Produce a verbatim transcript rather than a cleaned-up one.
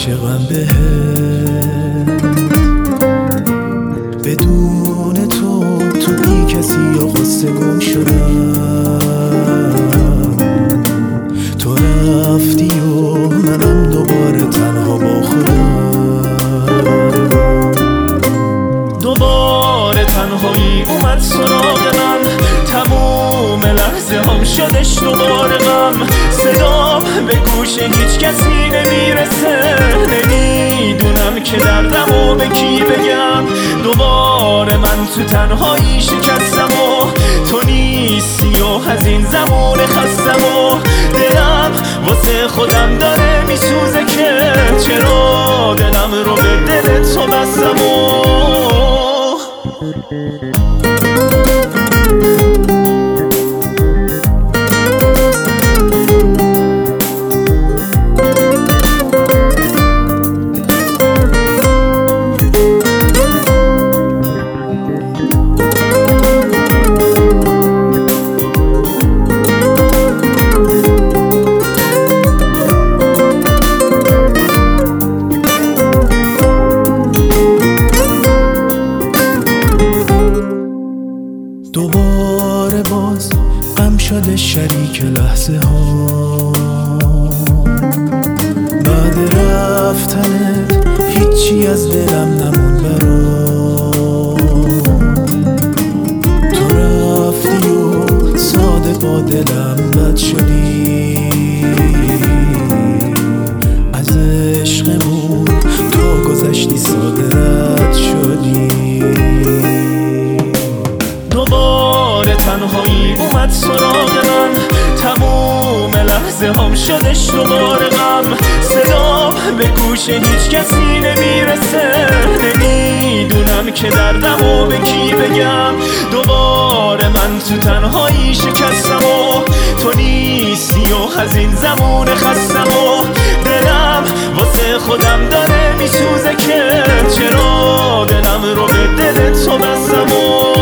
عاشقم بهت، بدون تو تو بی کسی یا قصه گم شدم. تو رفتی و منم دوباره تنها با خودم. دوباره تنهایی اومد سراغ من، تموم لحظه هم شدش دوباره غم. صدام به گوش هیچ کسی نمیرسه، نمیدونم که دردمو به کی بگم. دوباره من تو تنهایی شکستم و تو نیستی و از این زمان خستم و دلم واسه خودم داره میسوزه که چرا دلم رو به دل تو بستم و دوباره باز غم شده شریک لحظه ها. بعد رفتنت هیچی از دلم نمون برا. تو رفتی و ساده با دلم بد شدی، از عشقمون تو گذشتی ساده رد شدی. تنهایی اومد سراغ من، تموم لحظه هم شدش دوباره غم. صدام به گوش هیچ کسی نمیرسه، نمیدونم که دردمو به کی بگم. دوباره من تو تنهایی شکستم و تو نیستی و از این زمان خستم و دلم واسه خودم داره میسوزه که چرا دلم رو به دل تو بستم و